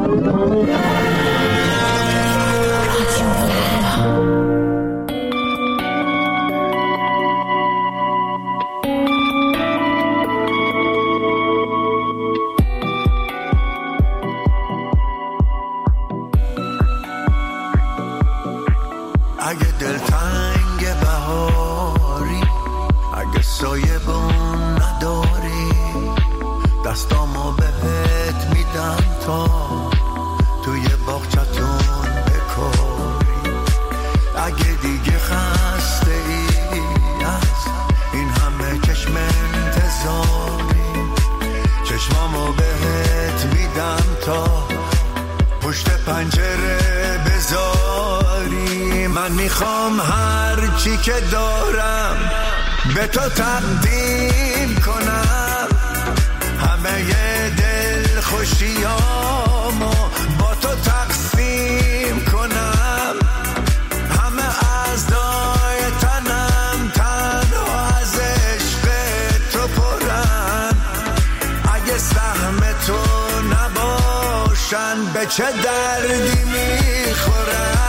اگه دلتنگ بهاری، اگه سایه بون نداری، دستامو بهت میدم تا توی باغچتون بکاری. اگه دیگه خسته ای از این همه چشم انتظاری، چشمامو بهت میدم تا پشت پنجره بذاری. من میخوام هر چی که دارم به تو تقدیم کنم، همه دل خوشیامو با تو تقسیم کنم، همه اعضای تنم تنها از عشق تو پرن. اگه سهم تو نباشن به چه دردی میخورن؟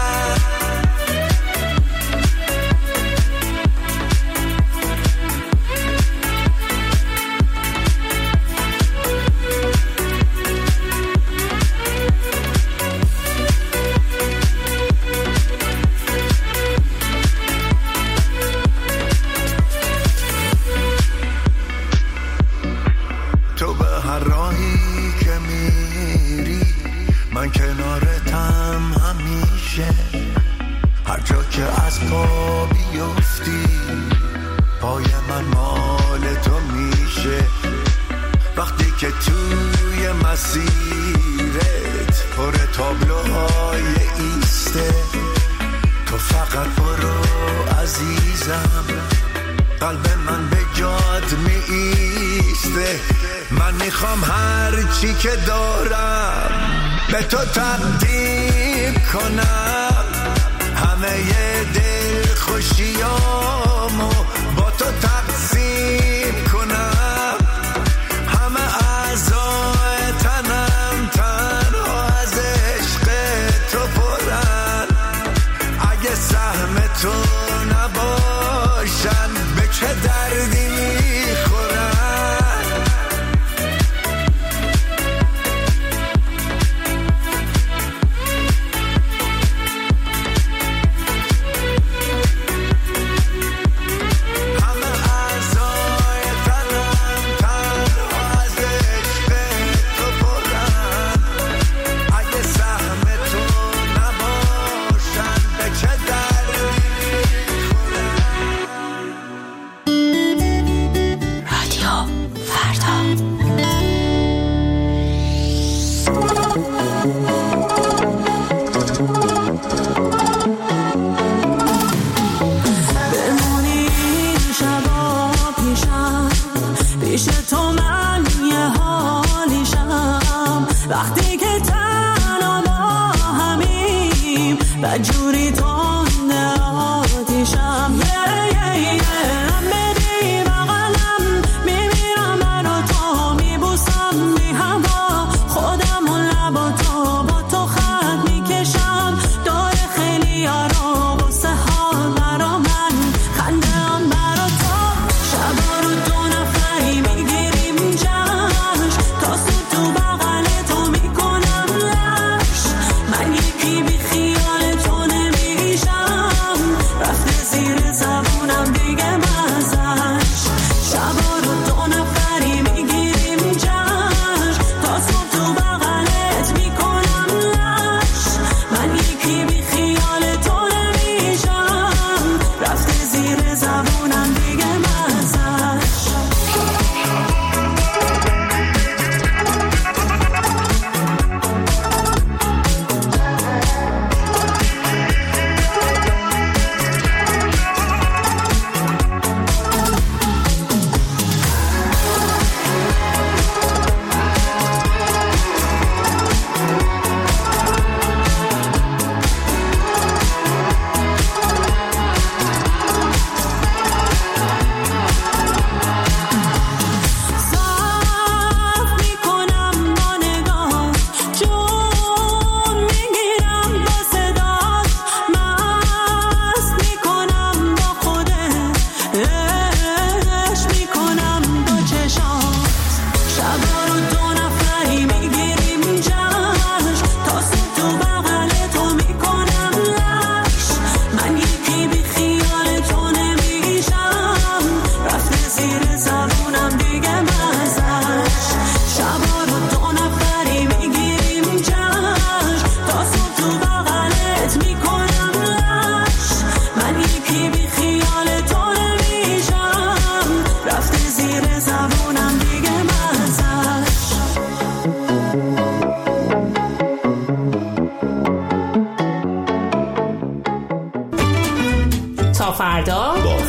من کنارتم همیشه، هر جا که از پا بیفتی پای من مال تو میشه. وقتی که توی مسیرت پر تابلوهای ایسته، تو فقط برو عزیزم، قلب من به جات می ایسته. من میخوام هر چی که دارم به تو تقدیم کنم، همه دل خوشیامو با تو تقسیم کنم، همه اعضای تنم تنها از عشق تو پرن. اگه سهم تو نباشن به چه دردی میخورن؟ جوری تنده آتیشم بدی بغلم میمیرم برا تو میبوسم بی هوا خودم و لبا تو با تو خط میکشم داره خیلی یارا واسه حال برا من خنده هم برا تو شبا رو دو نفری میگیریم جشن تا سود تو بغل تو میکنم لش من یکی بی خیال تو نمیشم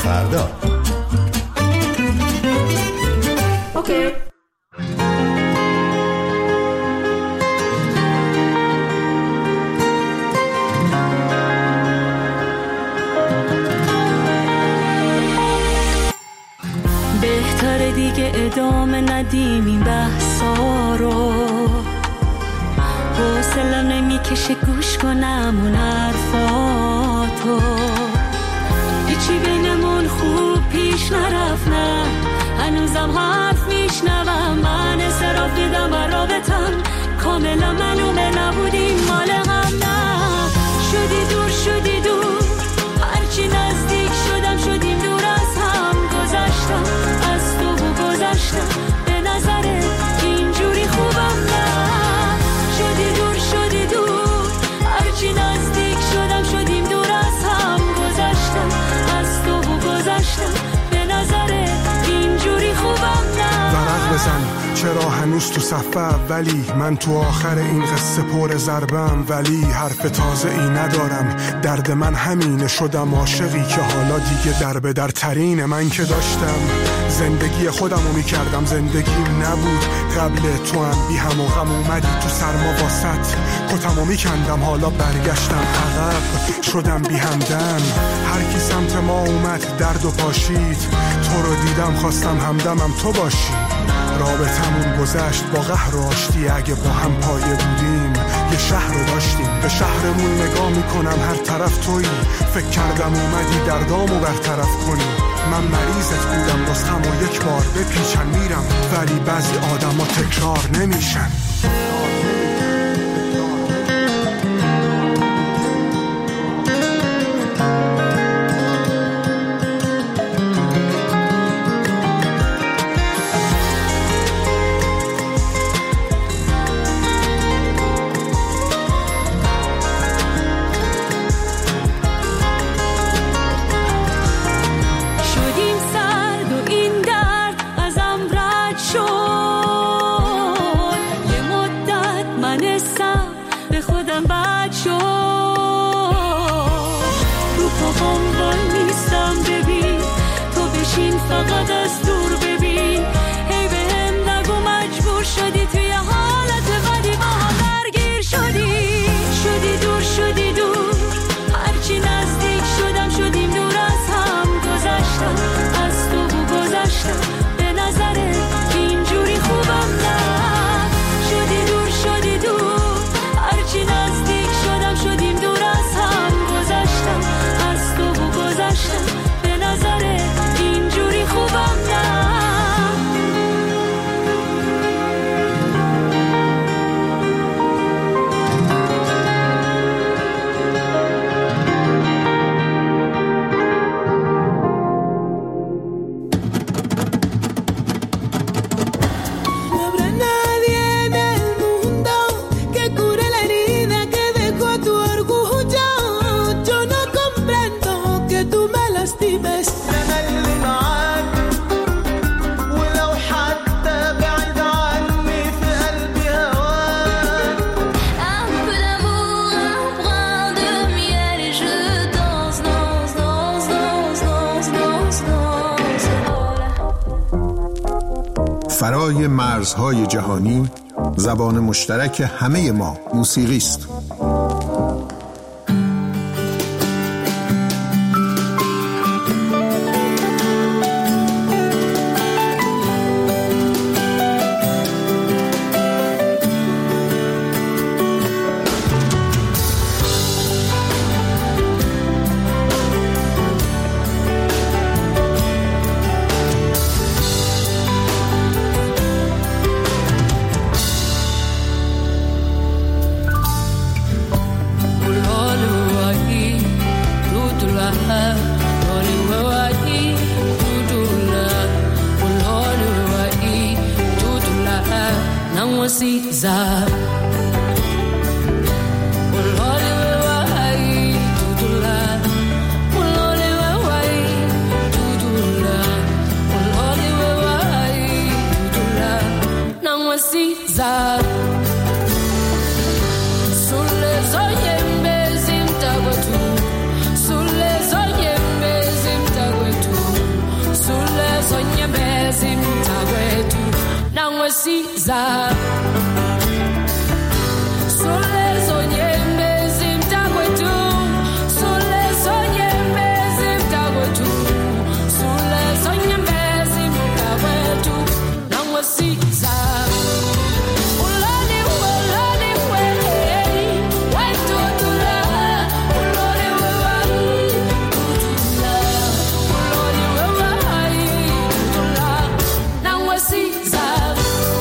فردا. اوکی. بهتره دیگه ادامه ندیم این بحثا رو، حوصله نمیکشه گوش کنم اون حرفاتو، هیچی بینمون خوب پیش نرفت، نه هنوزم حرف میشنوم، من اصراف دیدم و رابطم کاملا معلومه نبودیم مال هم، نه شدی دور شدی دور، هرچی نزدیک شدم شدیم دور از هم، گذشتم از تو و گذشتم به نظره اینجوری خوبم، نه شدی دور هرچی نزدیک شدم شدیم دور از هم، گذشتم از تو و گذشتم به نظره اینجوری خوبم، نه ورق بزن چرا هنوز تو صفحه اولی، من تو آخر این قصه پر ضربم، ولی حرف تازه ای ندارم، درد من همینه شدم عاشقی که حالا دیگه در به در ترینه، من که داشتم زندگی خودمو میکردم، زندگیم نبود قبل تو هم بی هم و غم، اومدی تو سرما واسط کتمو میکندم، حالا برگشتم عقب شدم بی همدم، هر کی سمت ما اومد درد و پاشید، تو رو دیدم خواستم همدمم تو باشی، رابطمون گذشت با قهر و آشتی، اگه با هم پایه بودیم یه شهر رو داشتیم، به شهرمون نگاه میکنم هر طرف تویی، فکر کردم اومدی دردامو برطرف کنی، من مریضت بودم رستم و یک بار بپیچن میرم، ولی بعضی آدم ها تکرار نمیشن. فقط از دور ببین، هی به هم نگو مجبور شدی توی حالت بدی با هم درگیر شدی دور هرچی نزدیک شدم شدیم دور از هم، گذشتم از تو و گذشتم به نظره اینجوری خوبم، نه شدی دور هرچی نزدیک شدم شدیم دور از هم، گذشتم از تو و گذشتم به نظره اینجوری خوبم، نه فرای مرزهای جهانی، زبان مشترک همه ما موسیقی است. Sulle zoie mbezi mtagwetu Caesar. Sole sogne mezim tagotu, sole sogne mezim tagotu, sole sogne mezim tagotu. Nangwa Caesar. Ulani ulani we, wento tula, ulani we, tula, ulani we, tula. Nangwa Caesar.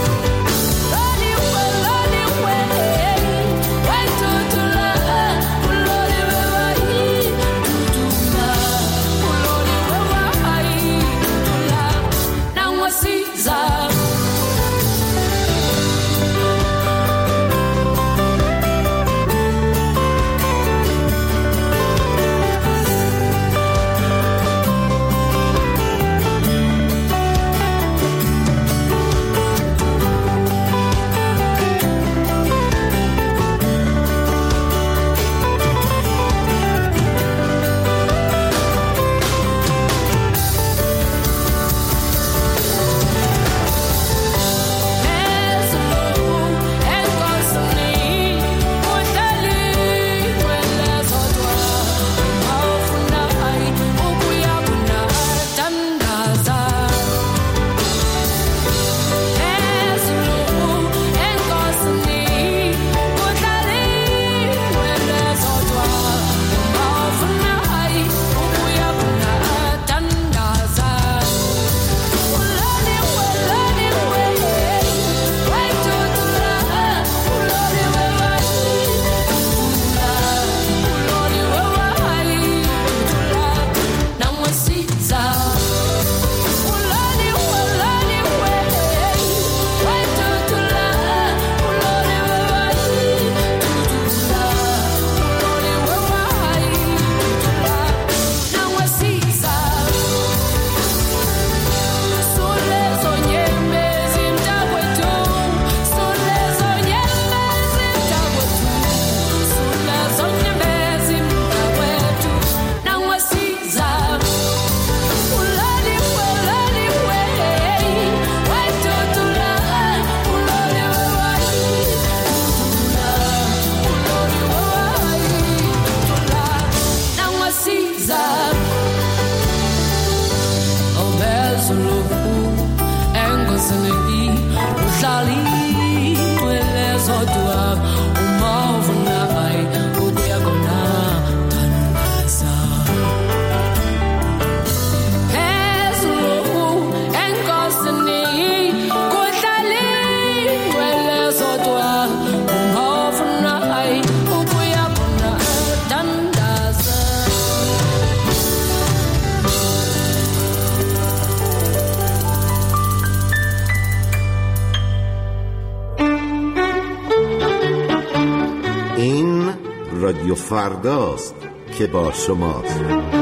رادیو فرداست که با شماست.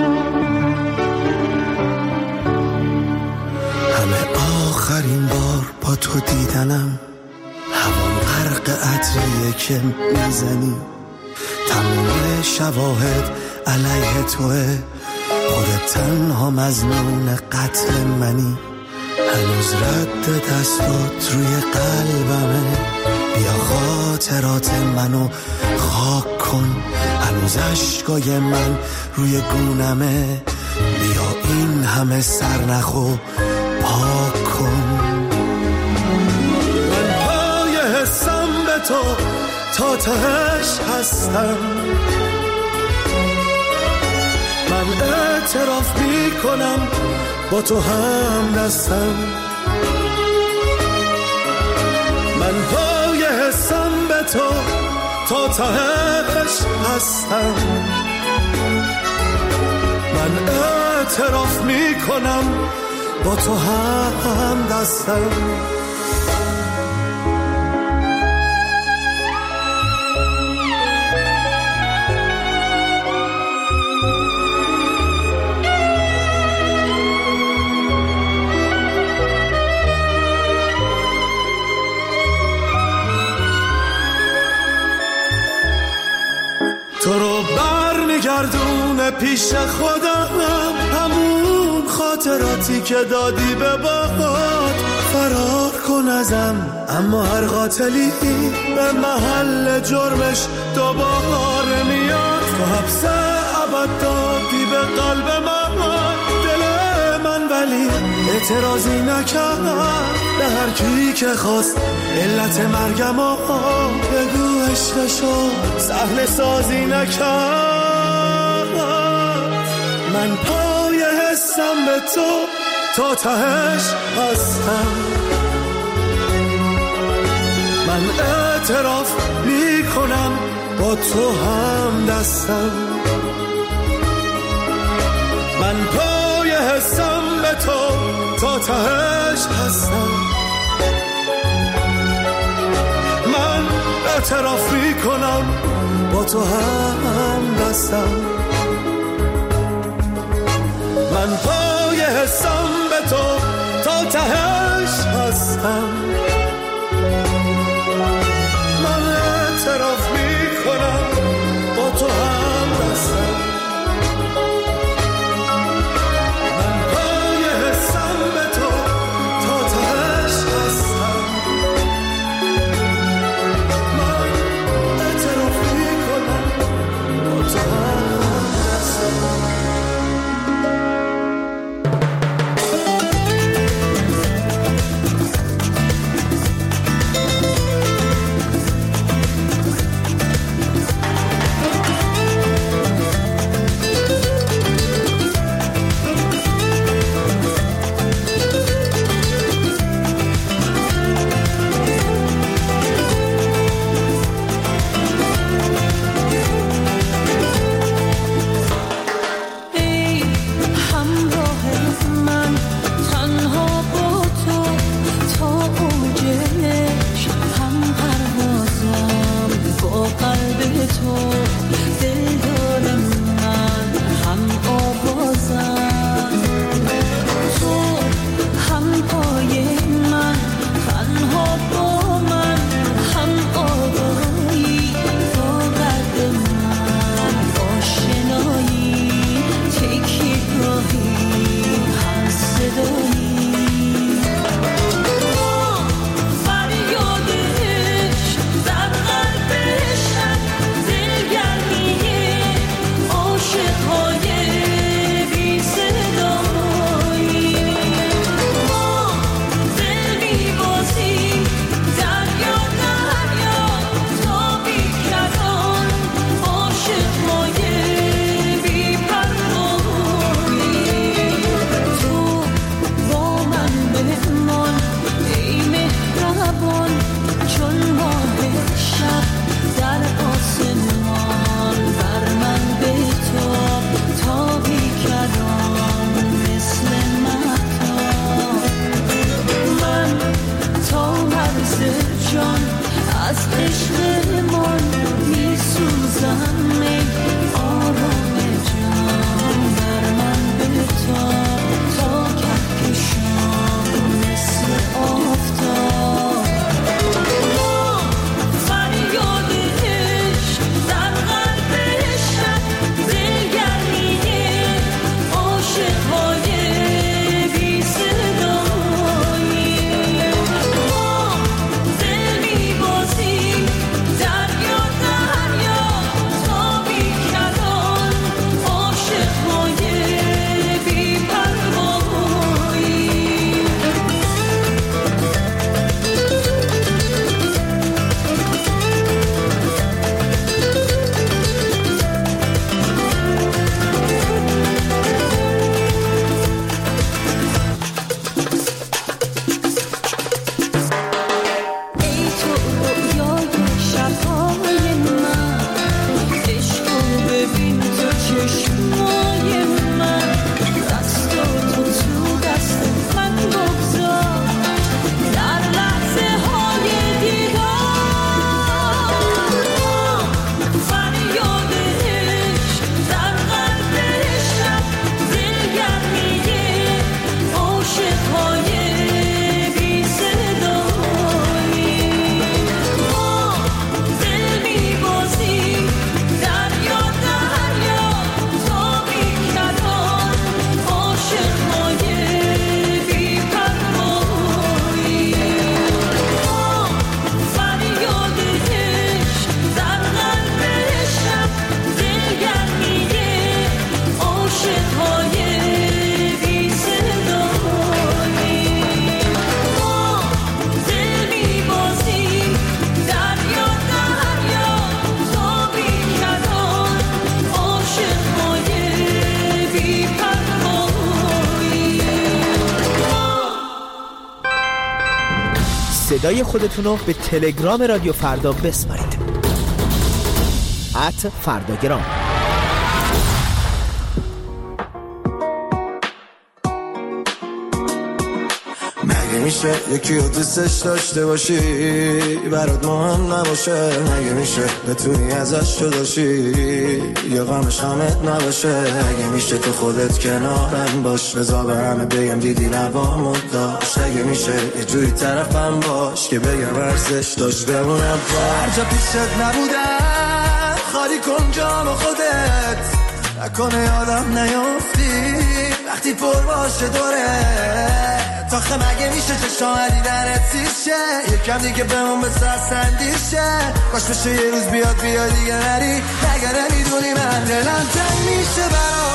همه آخرین بار با تو دیدنم، هوام غرق عطریه که میزنی، تمام شواهد علیه توه، خودت تنها مظنون قتل منی، هنوز رد دستات روی قلبمه، بیا خاطرات منو خاک کن، هنوز عشقای من روی گونمه، بیا این همه سرنخو پاک کن. من پای حسم به تو تا تهش هستم، من اعتراف میکنم با تو هم دستم، من پای حسم به تو تا تهش هستم، من اعتراف میکنم با تو هم دستم. تو رو برمیگردونه پیش خودم، همون خاطراتی که دادی به باد، فرار کن ازم، اما هر قاتلی به محل جرمش دوباره میاد. تو حبس ابد دادی به قلب من، دل من ولی اعتراضی نکرد به هر کی که خواست علت مرگم بگو عشقشو صحنه سازی نکرد. من پای حسم به تو تا تهش هستم، من اعتراف میکنم با تو هم دستم. من پای حسم به تو تا تهش هستم، من اعتراف میکنم با تو هم دستم. من پای حسم به تو تا تهش هستم، من اعتراف میکنم با تو هم دستم. من پای حسم به تو تا تهش هستم، من اعتراف میکنم با تو هم دستم. Be صدای خودتون رو به تلگرام رادیو فردا بسپارید. @فرداگرام. مگه میشه یکی رو دوستش داشته باشی برات مهم نباشه؟ مگه میشه بتونی ازش جداشی یا غمش غمت نباشه؟ مگه میشه تو خودت کنارم باش بذار به همه بگم دیدی نوامو داشت؟ مگه میشه یه جوری طرفم باش که بگم ارزش داشت بمونم هر جا پیشت نبودم خالی کن جام خودت نکنه یادم نیافتی وقتی پر باشه دوره تاخه مگه میشه چشام دیدنت سیشه یکم دیگه بمون به سرسندیشه کاش بشه یه روز بیاد دیگه نری مگه نمیدونی من دلم تنگ میشه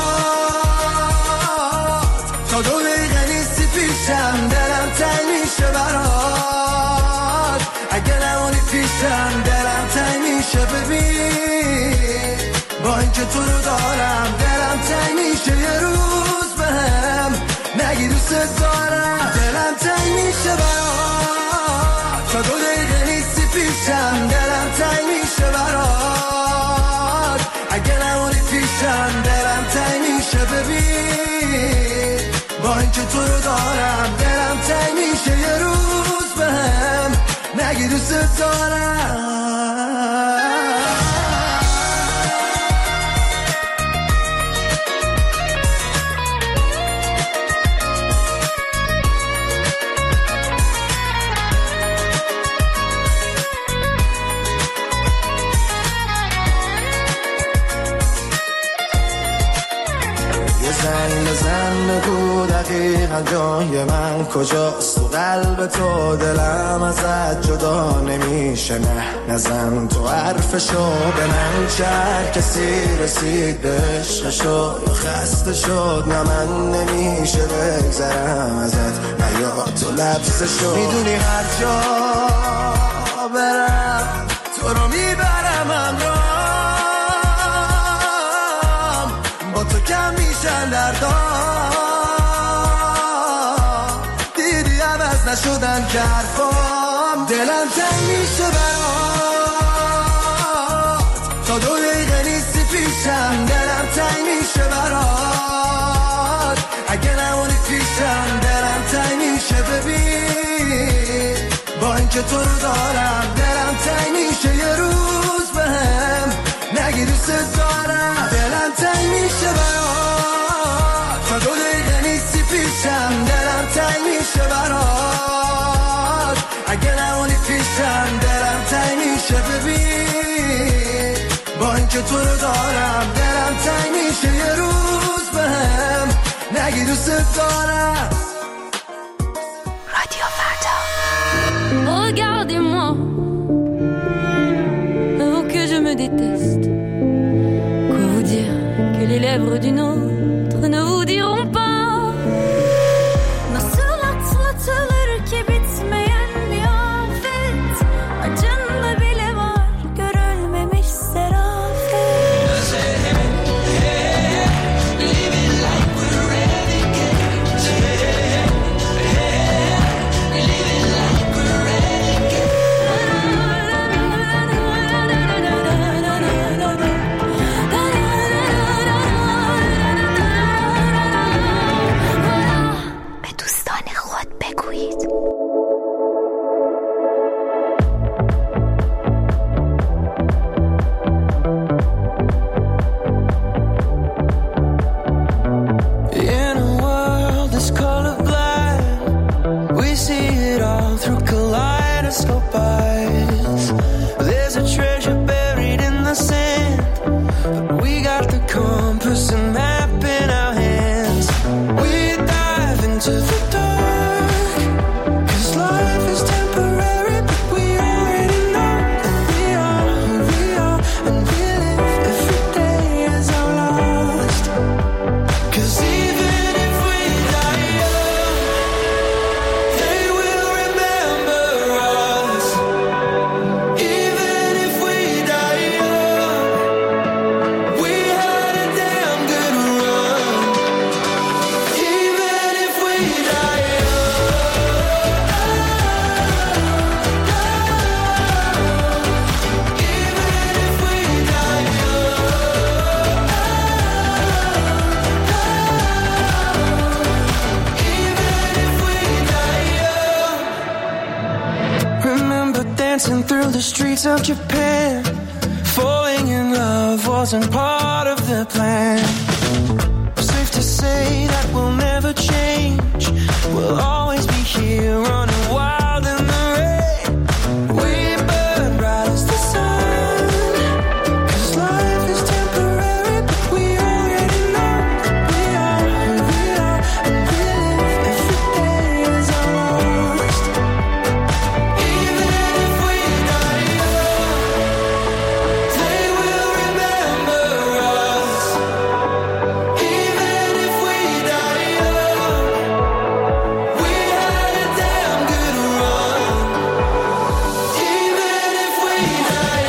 برات تا 2 دقیقه نیستی پیشم دلم تنگ میشه برات اگه نمونی پیشم دلم تنگ میشه ببین با اینکه تو رو دارم دلم تنگ میشه یه روز بهم نگی دوست دارم دلم تنگ میشه برات تا 2 دقیقه نیستی پیشم دلم تنگ میشه برات اگه نمونی پیشم دلم تنگ میشه ببین با اینکه تو رو دارم دلم تنگ میشه یه روز بهم نگی دوست دارم بزن بگو دقیقا جای من کجاست تو قلب تو دلم ازت جدا نمیشه نه نزن تو حرفشو به من چه کسی رسید به عشقشو یا خسته شد نه من نمیشه بگذرم ازت نه یا تو لبسشو میدونی هر جا برم تو رو میبرم همراهم با تو کم میشن دردام دیدی عوض نشدن که حرفام دلم تنگ میشه برات تا 2 دقیقه نیستی پیشم دلم تنگ میشه برات اگه نمونی پیشم دلم تنگ میشه ببین با اینکه تو رو دارم دلم تنگ میشه یه روز بهم نگی دوست دارم دلم تنگ میشه برات تا 2 دقیقه نیستی پیشم دلم تنگ میشه برات اگه نمونی پیشم دلم تنگ میشه ببین با اینکه تو رو دارم دلم تنگ میشه یه روز بهم نگی دوست دارم رادیو فردا. Regardez-moi, oh que je me déteste. Quoi vous dire que les lèvres d'une autre ne vous diront pas. Nasıl atlatılır ki bitmeyen bir afet. Acında bile var görülmemiş serafet. Living like we're renegades. Living like we're renegades. streets of Japan. Falling in love wasn't part of the plan. Safe to say that we'll never change. We'll always be here running wild in the rain. We burn bright as the sun, 'cause life is temporary, but we already know we are who we are, and we live every day as our last. Even if we die young, they will remember us. Even if we die young, we had a damn good run. Even if we die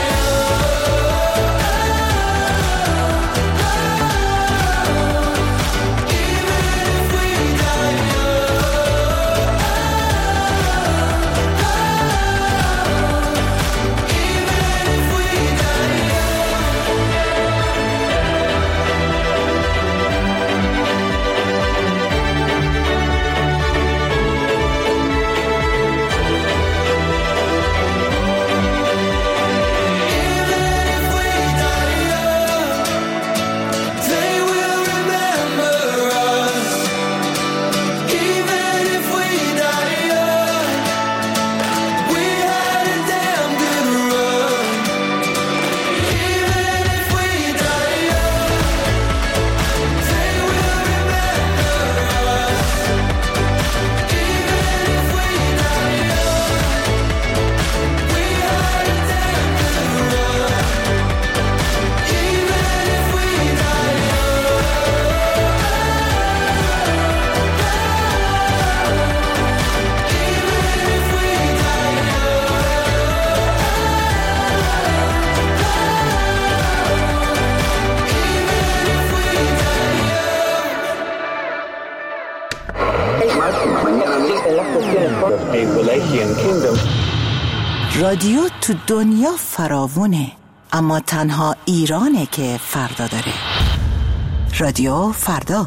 رادیو تو دنیا فراوونه، اما تنها ایرانه که فردا داره. رادیو فردا.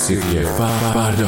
موسیقی فردا.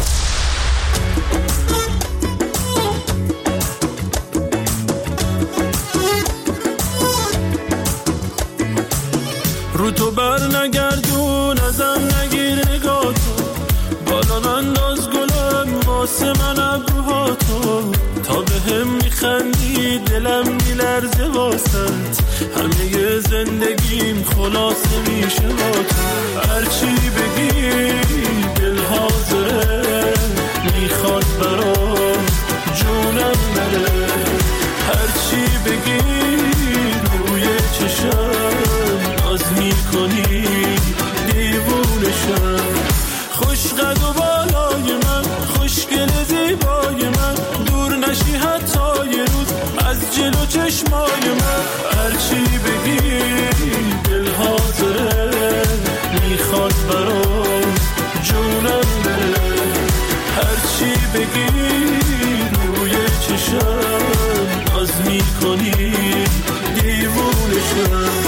رو تو بر نگردون ازم نگیر نگاتو، بالا انداز گلم واسه من ابروهاتو، تا به هم میخندی دلم میلرزه واسط، همه زندگیم خلاصه میشه با تو. هرچی بگی دل حاضره، میخواد برام جونم بره، هرچی بگی روی چشم ناز میکنی دیوونشم. خوش قد و بالای من، خوشگل زیبای من، دور نشی حتی یه روز از جلو چشمای من. هرچی بگی دل حاضره، میخواد برام جونم بره، هرچی بگی روی چشم ناز میکنی دیوونشم.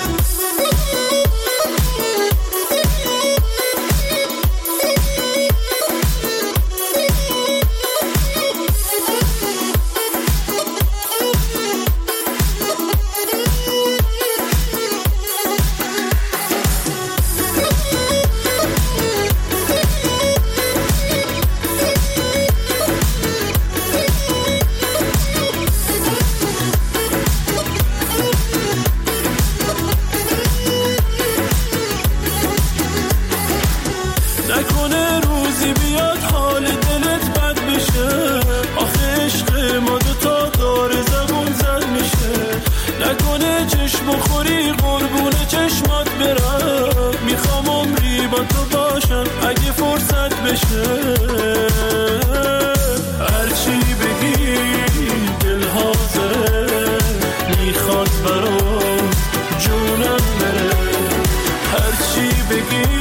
نکنه روزی بیاد حال دلت بد بشه، آخه عشق ما دوتا داره زبون زد میشه. نکنه چشم بخوری قربون چشمات برم، میخوام عمری با تو باشم اگه فرصت بشه. هرچی بگی دل حاضره، میخواد برام جونم بره، هرچی بگی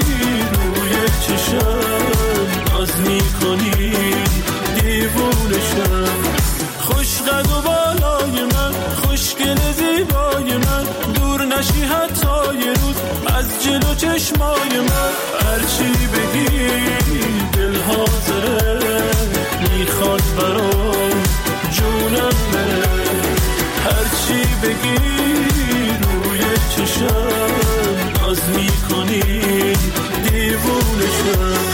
چشم ناز میکنی دیوونشم. خوش قد و بالای من، خوشگل زیبای من، دور نشی حتی یه روز از جلو چشمای من. هرچی بگی دل حاضره، میخواد برام جونم بره، هرچی بگی روی چشم ناز میکنی دیوونشم.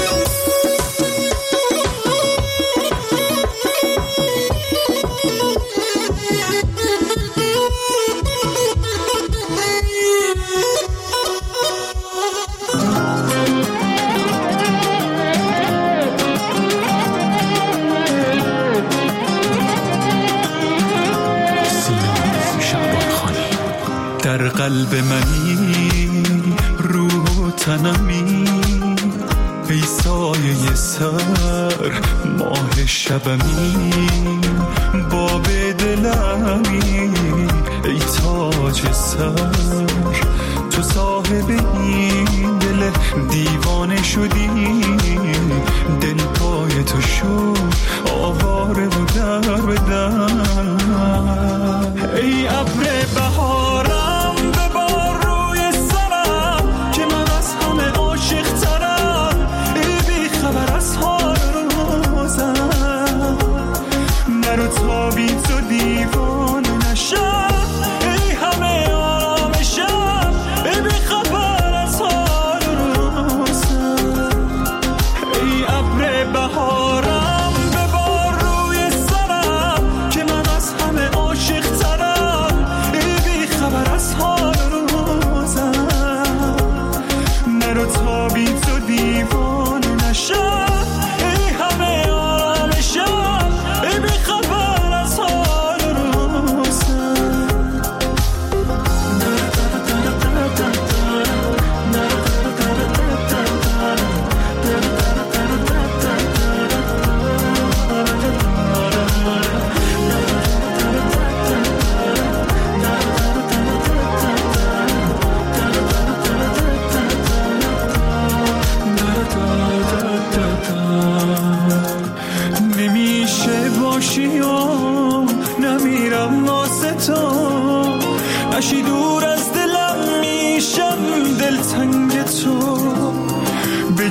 در قلب منی، روح و تنمی، ای سایه سر ماه شبمی، باب دلمی ای تاج سر، تو صاحب این دل دیوانه شدی، دل پای تو شد آواره و در به در. ای ابر بهارم ببار روی سرم، که من از همه عاشق ترم، ای بی خبر از حال روزم، نرو تا بی تو دیوانه نشم، ای همه آرامشم، ای بی خبر از حال روزم. ای ابر بهارم ببار روی سرم، که من از همه عاشق ترم، ای بی خبر از حال روزم، نرو تا بی تو دیوانه نشم، ای همه آرامشم، ای بی خبر از حال روزم. نمیشه باشی و نمیرم واسه تو، نشی دور از دلم میشم دلتنگ تو، به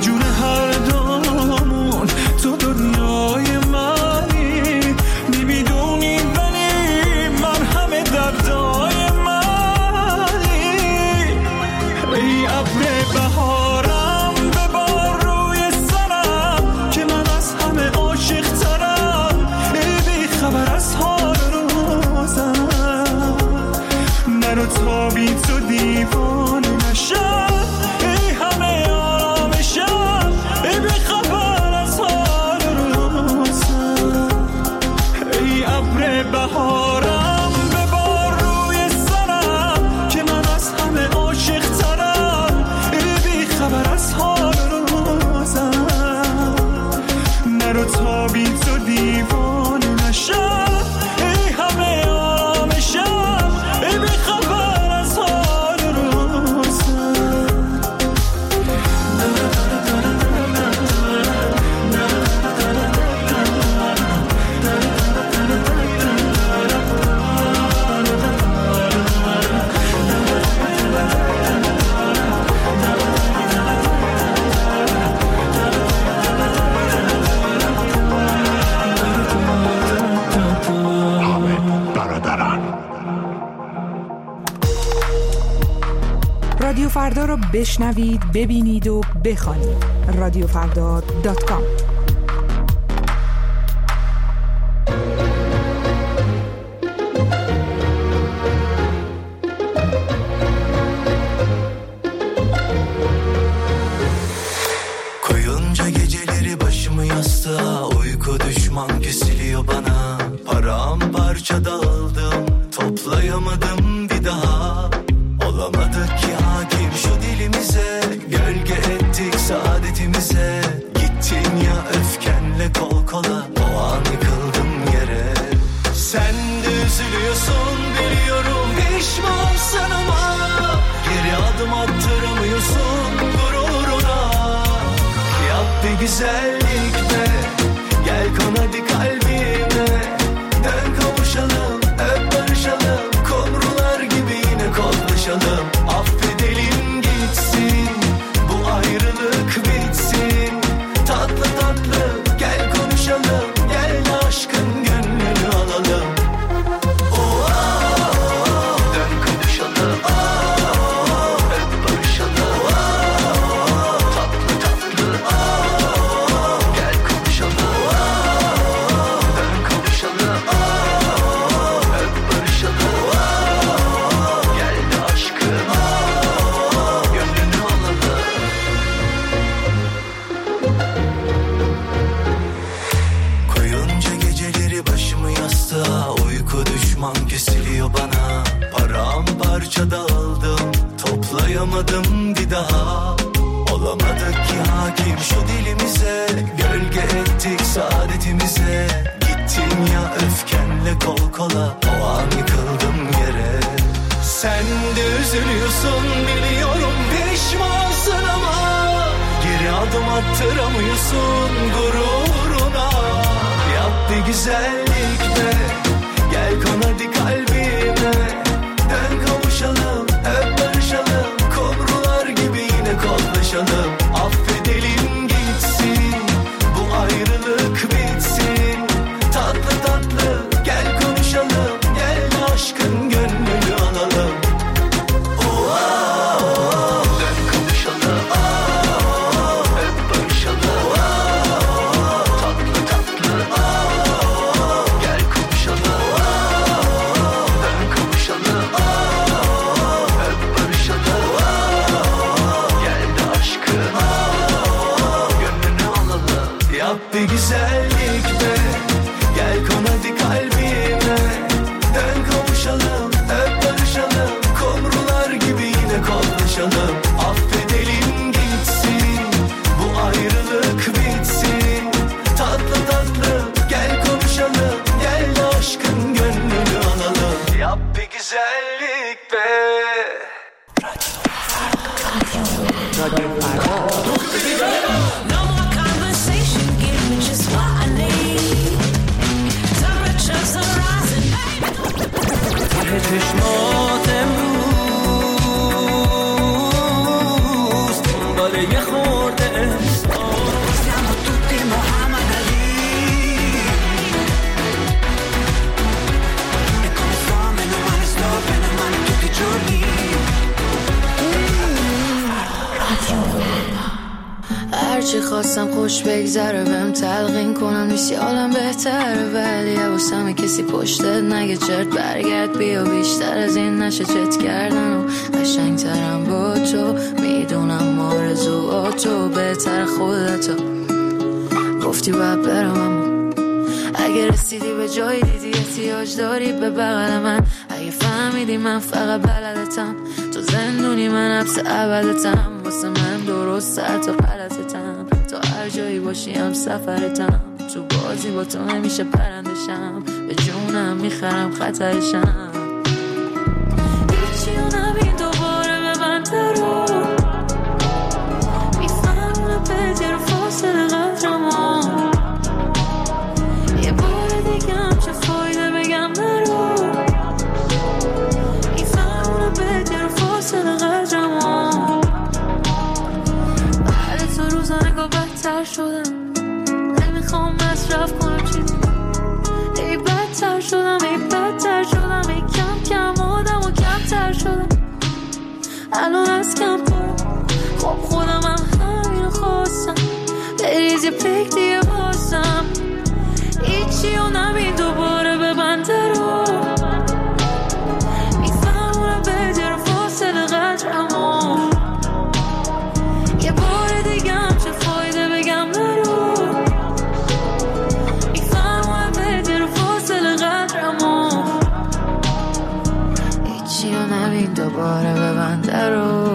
خبر از حال روزم، منو تا بی تو دیوانه نشم، ای همه آرامشم، ای بی خبر از حال روزم، ای ابر بهارم ببار روی سرم که من از همه عاشق ترم، ای بی خبر از حال روزم، منو تا بی تو دیوانه نشم، ای همه آرامشم، ای بی خبر از حال روزم. رادیو فردا رو بشنوید، ببینید و بخوانید. رادیوفردا.com. Koyunca geceleri başımı yastığa, uyku düşman kesiliyor bana, paramparça dağıldım, toplayamadım bir daha. Olamadık ki hakim şu dilimize, gölge ettik saadetimize. Gittin ya öfkenle kol kola, o an yıkıldım yere. Sen de üzülüyorsun biliyorum, pişmansın ama geri adım attıramıyorsun gururuna. Yap bir güzellik be, gel kon hadi kalbime, dön kavuşalım, öp barışalım, kumrular gibi yine koklaşalım. Affedelim gitsin, bu ayrılık bitsin. Tatlı tatlı gel konuşalım, gel de aşkın gönlünü alalım. Dön kavuşalım, öp barışalım. Tatlı tatlı gel konuşalım, dön kavuşalım, öp barışalım. Gel de aşkın gönlünü alalım. Koyunca geceleri başımı yastığa, uyku düşman kesiliyor bana, paramparça dağıldım, toplayamadım bir daha. Olamadık ki hakim şu dilimize, gölge ettik saadetimize. Gittin ya öfkenle kol kola, o an yıkıldım yere. Sen de üzülüyorsun biliyorum, pişmansın ama geri adım attıramıyorsun gururuna. Yap bir güzellik be, gel kon hadi kalbime, dön kavuşalım, öp barışalım, kumrular gibi yine koklaşalım. Affedelim gitsin, bu ayrılık bitsin. Tatlı tatlı gel konuşalım, gel de aşkın gönlünü alalım. Dön kavuşalım, öp barışalım. Tatlı tatlı gel konuşalım, dön kavuşalım, öp barışalım. Gel de aşkın gönlünü alalım. Yap bir güzellik be, gel kon hadi kalbime, dön kavuşalım, öp barışalım, kumrular gibi yine koklaşalım. Affedelim gitsin, bu ayrılık bitsin. Tatlı tatlı gel konuşalım, gel de aşkın gönlünü alalım. Yap bir güzellik be. No more conversation, give me just what I need. Temperatures are rising, ته چشمات امروز دنبال یه خورده احساس. siamo tutti Muhammad Ali. E come fenomeno, mani stop, mani tutti i giorni. هرچی خواست واسم خوش بگذره بهم تلقین کنم نیستی حالم بهتره، ولی واسم کسی پشتت نگه چرت برگرد بیا، بیشتر از این نشه چت کردن و قشنگترم با تو، میدونم آرزوهاتو بهتر خودتو گفتی باید برم، اما اگه رسیدی به جایی دیدی احتیاج داری به بغل من، اگه فهمیدی من فقط بلدتم، تو زندونی من حبس ابدتم، واسه من درسته تا غلطتم، تا هر جایی باشی هم سفرتم، تو بازی با تو نمیشه پرندشم، به جونم میخرم خطرشم، هیچی و نبین دوباره به من درو، میفهمونه پدر فاصله قدرمو، یه بار دیگه هم چه فایده بگم نرو، میفهمونه پدر فاصله قدرمو، بعد تو روزا نگاه بدتر شدم، نمیخوام مصرف کنم چیزی، ای بدتر شدم ای بدتر شدم، ای کم کم آدم و کمتر شدم، الان از کم پرم، خب خودم هم همین خواستم، بریز یه پک دیگه بازم، هیچی و نبین دوباره به بنده رو، میفهمونه بدر فاصله قدرمو، یه بار دیگه هم چه فایده بگم نرو، میفهمونه بدر فاصله قدرمو، هیچی و نبین دوباره به بنده رو،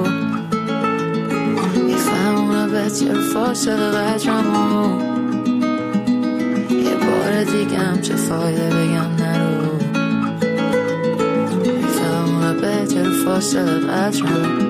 میفهمونه بدر فاصله قدرمو، دیگه هم چه فایده بگم نرو، میفهمونه بهتر فاصله قدرم،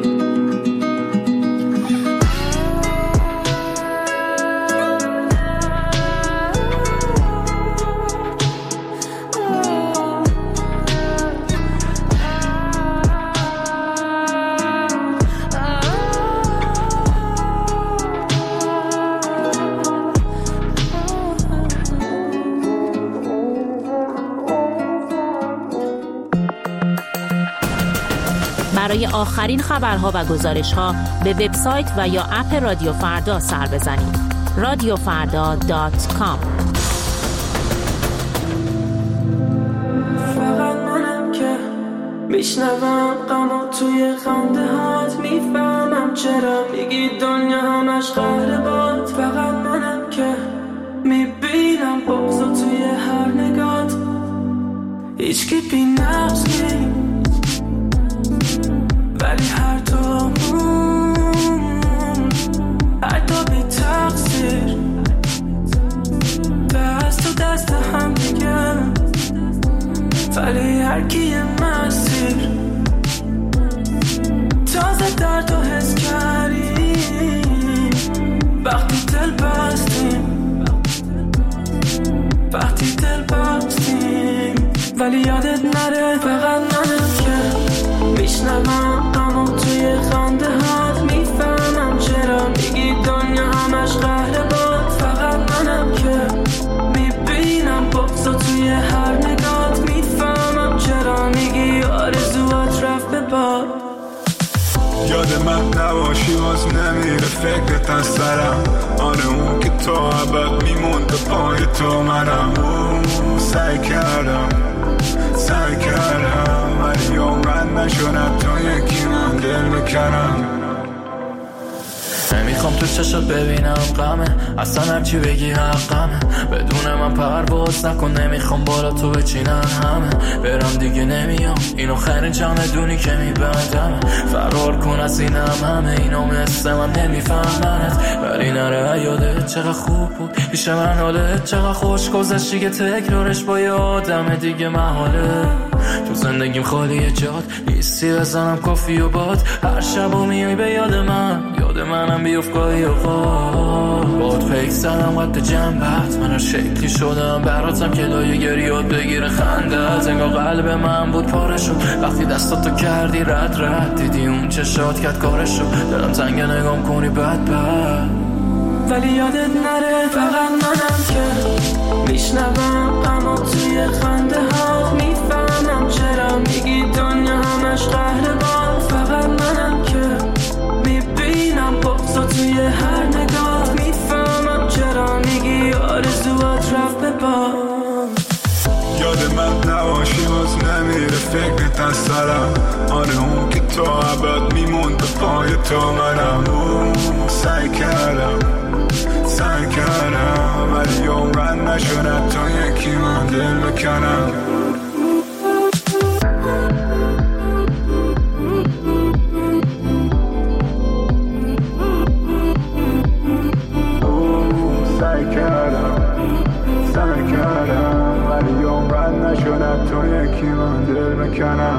برای آخرین خبرها و گزارش‌ها به وبسایت و یا اپ رادیو فردا سر بزنید. radiofarda.com. فقط منم که میشنوم غمو توی خنده هات، میفهمم چرا میگی دنیا همش قهر باد، فقط منم که میبینم بغضو توی هر نگات، هیچکی بی نقص نیم ولی هر دومون حتی بی تقصیر، دست تو دست هم دیگه ولی هر کی یه مسیر، تازه درد و حس کردیم وقتی دل بستیم، وقتی دل بستیم، ولی یادت نره فقط منم که میشنوم غمو توی خنده هات، میفهمم چرا میگی دنیا همش قهر باد، فقط منم که میبینم بغضو توی هر نگات، میفهمم چرا میگی آرزوات رفت به باد، یاد من نباشی باز نمیره فکرت از سرم، آره اون که تو عبد میموند پای تو منم، سعی کردم ولی عمرن نشدم تا یکی من دل بکنم، نمیخوام تو چشات ببینم غمه، اصلا هرچی بگی حقمه، بدون من پرواز نکن، نمیخوام بالا تو بچینن همه، برم دیگه نمیام اینو خیرین چمه دونی که میبندم، فرار کن از اینم همه اینو مثل من نمیفهمنت، ولی نره یادت چقدر خوب بود پیش من، حالت چقدر خوش گذشتی که تکرارش با یادم دیگه محاله، تو زندگیم خالیه جات نیستی بزنم کافی و باد، هر شب و میای به یاد منم بیفت گاهی اوقات، باد پیک زدم قد جنبت، من هر شکلی شدم براتم که لایه گریات بگیره خندت، انگار قلب من بود پاره شد وقتی دستاتو کردی رد دیدی اون چشات کت کارش شد، دلم تنگه نگام کنی بد ولی یادت نره فقط منم که میشنوم غمو توی خنده ها، میفهمم چرا میگی دنیا همش قهر باد، فقط منم که میبینم بغضو توی هر نگاه، میفهمم شاید نباشی باز نمیره فکرت از سرم. آره اون که تا ابد میموند پای تو منم. سعی کردم ولی عمرن نشد تا یکی من دل بکنم. سعی کردم ولی عمرن نشد تا یکی من دل بکنم.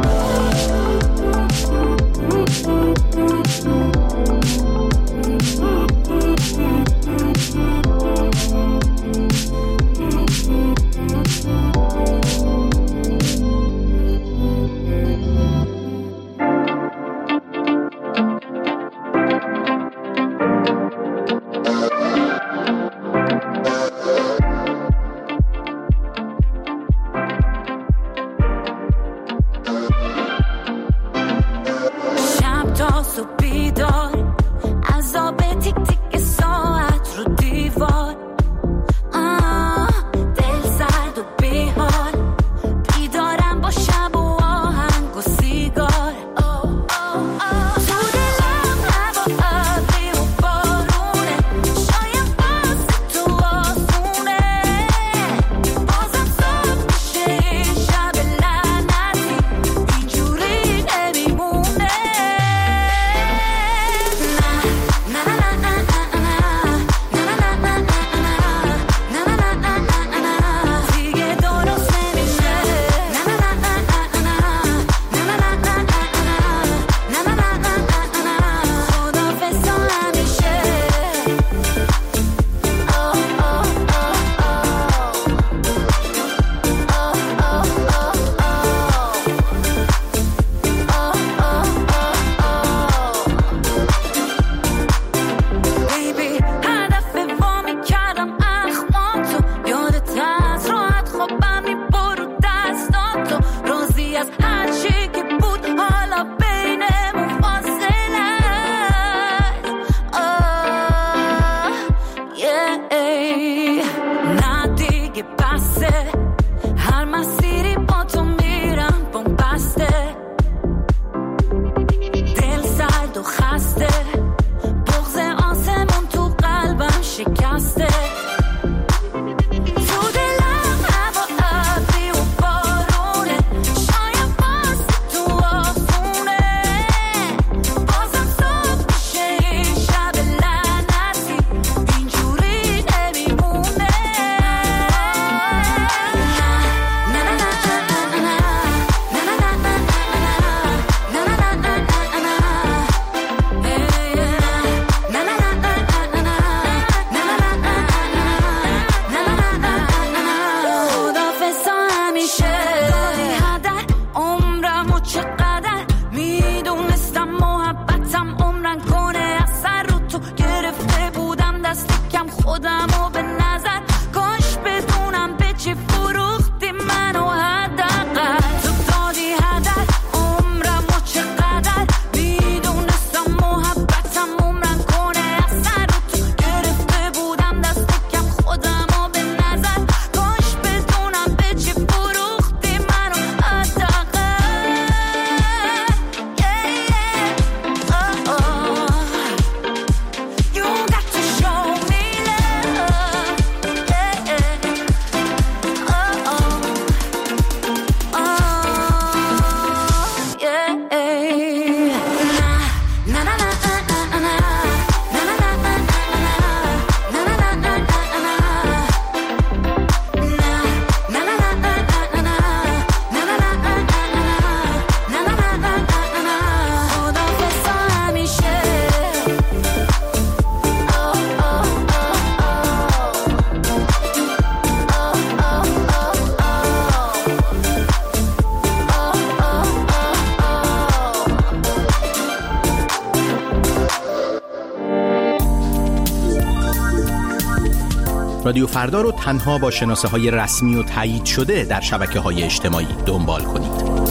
رادیو فردا رو تنها با شناسه‌های رسمی و تایید شده در شبکه‌های اجتماعی دنبال کنید.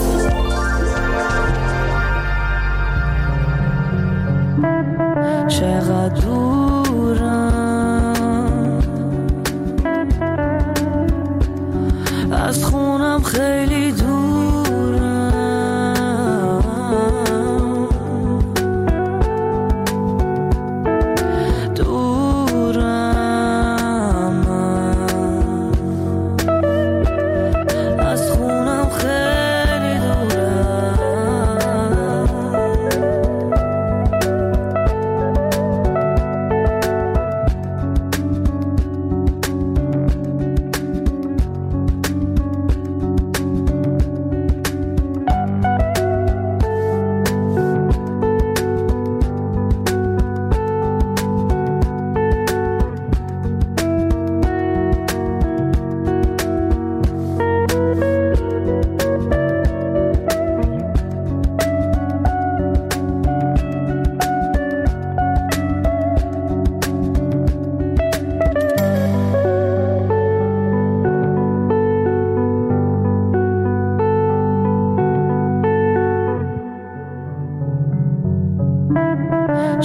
چقدر دورم از خونم، خیلی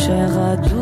چقدر